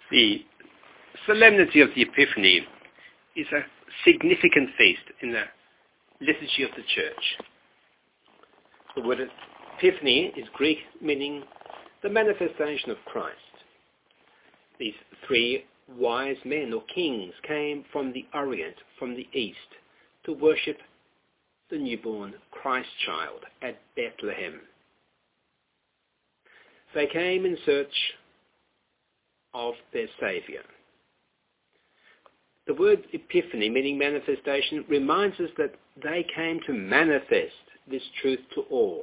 The Solemnity of the Epiphany is a significant feast in the liturgy of the Church. The word Epiphany is Greek, meaning the manifestation of Christ. These three wise men or kings came from the Orient, from the East, to worship the newborn Christ child at Bethlehem. They came in search of their Saviour. The word epiphany, meaning manifestation, reminds us that they came to manifest this truth to all.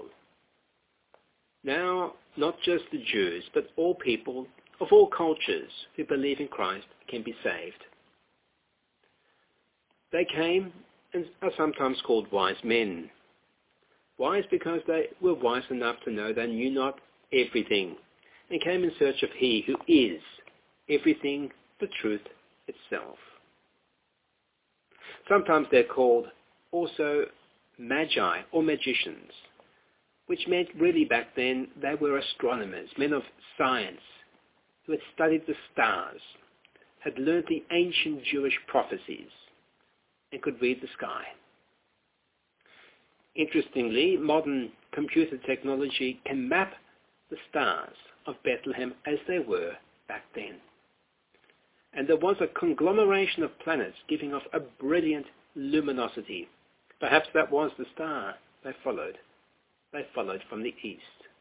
Now, not just the Jews, but all people of all cultures who believe in Christ can be saved. They came and are sometimes called wise men. Wise because they were wise enough to know they knew not everything, and came in search of He who is everything, the truth itself. Sometimes they're called also magi or magicians, which meant really back then they were astronomers, men of science, who had studied the stars, had learnt the ancient Jewish prophecies, and could read the sky. Interestingly, modern computer technology can map the stars of Bethlehem as they were back then. And there was a conglomeration of planets giving off a brilliant luminosity. Perhaps that was the star they followed. They followed from the east.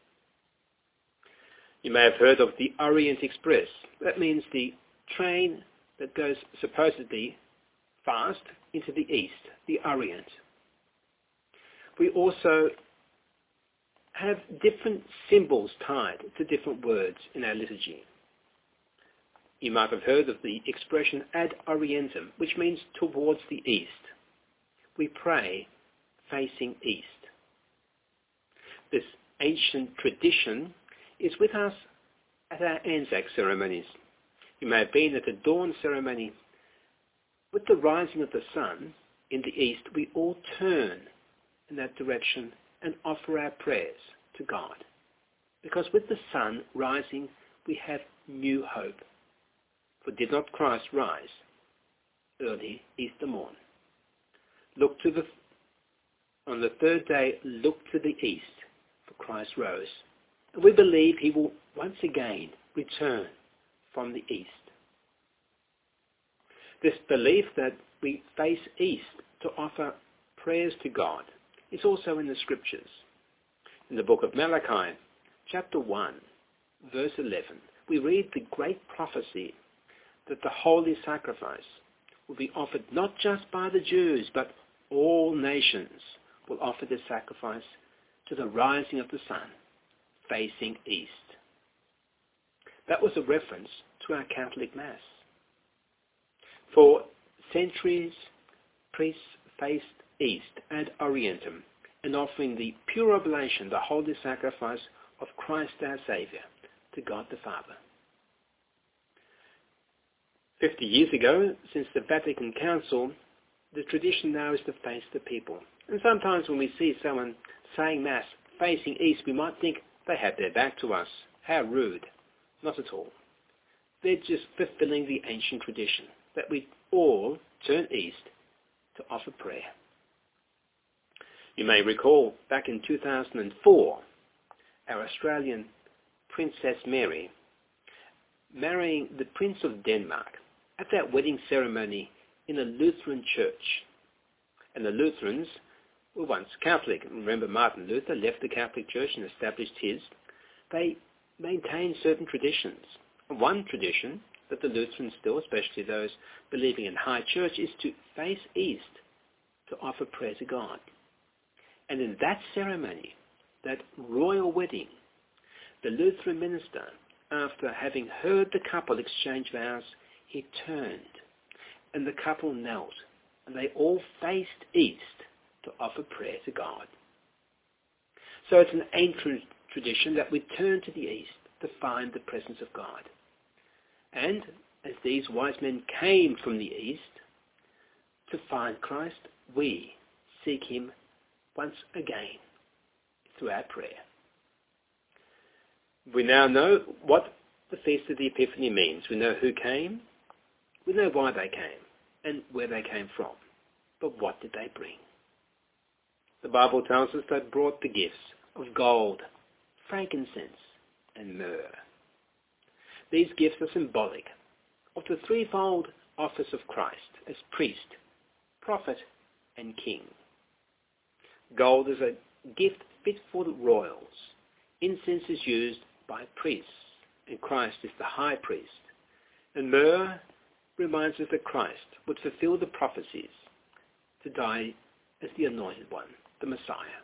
You may have heard of the Orient Express. That means the train that goes supposedly fast into the east, the Orient. We also have different symbols tied to different words in our liturgy. You might have heard of the expression ad orientem, which means towards the east. We pray facing east. This ancient tradition is with us at our Anzac ceremonies. You may have been at the dawn ceremony. With the rising of the sun in the east, we all turn in that direction and offer our prayers to God. Because with the sun rising, we have new hope. For did not Christ rise early Easter morn? On the third day, look to the east, for Christ rose. And we believe he will once again return from the east. This belief that we face east to offer prayers to God is also in the Scriptures. In the book of Malachi, chapter 1, verse 11, we read the great prophecy that the holy sacrifice will be offered not just by the Jews, but all nations will offer this sacrifice to the rising of the sun, facing east. That was a reference to our Catholic Mass. For centuries, priests faced east ad orientem, and offering the pure oblation, the holy sacrifice of Christ our Saviour, to God the Father. 50 years ago, since the Vatican Council, the tradition now is to face the people. And sometimes when we see someone saying Mass facing east, we might think they have their back to us. How rude. Not at all. They're just fulfilling the ancient tradition that we all turn east to offer prayer. You may recall back in 2004, our Australian Princess Mary marrying the Prince of Denmark at that wedding ceremony in a Lutheran church. And the Lutherans were once Catholic. Remember, Martin Luther left the Catholic Church and established his. They maintained certain traditions. One tradition that the Lutherans still, especially those believing in high church, is to face east to offer prayer to God. And in that ceremony, that royal wedding, the Lutheran minister, after having heard the couple exchange vows, he turned and the couple knelt and they all faced east to offer prayer to God. So it's an ancient tradition that we turn to the east to find the presence of God. And as these wise men came from the east to find Christ, we seek him once again through our prayer. We now know what the Feast of the Epiphany means. We know who came, we know why they came, and where they came from. But what did they bring? The Bible tells us they brought the gifts of gold, frankincense, and myrrh. These gifts are symbolic of the threefold office of Christ as priest, prophet, and king. Gold is a gift fit for the royals. Incense is used by priests, and Christ is the high priest. And myrrh reminds us that Christ would fulfill the prophecies to die as the anointed one, the Messiah.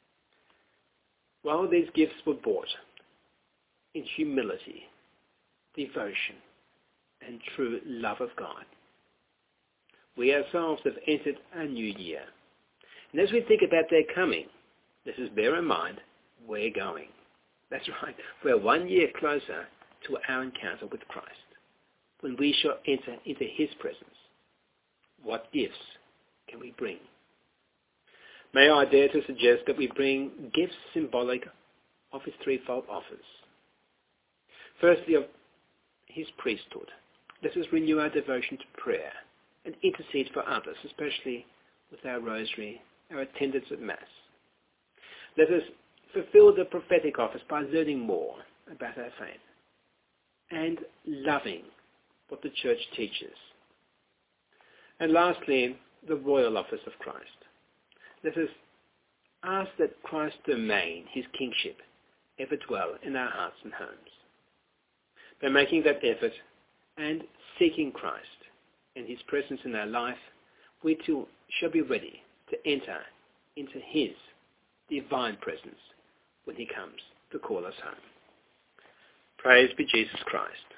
While these gifts were bought in humility, devotion, and true love of God, we ourselves have entered a new year. And as we think about their coming, let us bear in mind we're going. That's right, we're 1 year closer to our encounter with Christ, when we shall enter into his presence. What gifts can we bring? May I dare to suggest that we bring gifts symbolic of his threefold office. Firstly, of his priesthood. Let us renew our devotion to prayer and intercede for others, especially with our rosary, our attendance at Mass. Let us fulfill the prophetic office by learning more about our faith and loving what the Church teaches. And lastly, the royal office of Christ. Let us ask that Christ's domain, his kingship, ever dwell in our hearts and homes. By making that effort and seeking Christ and his presence in our life, we too shall be ready to enter into his divine presence when he comes to call us home. Praise be Jesus Christ.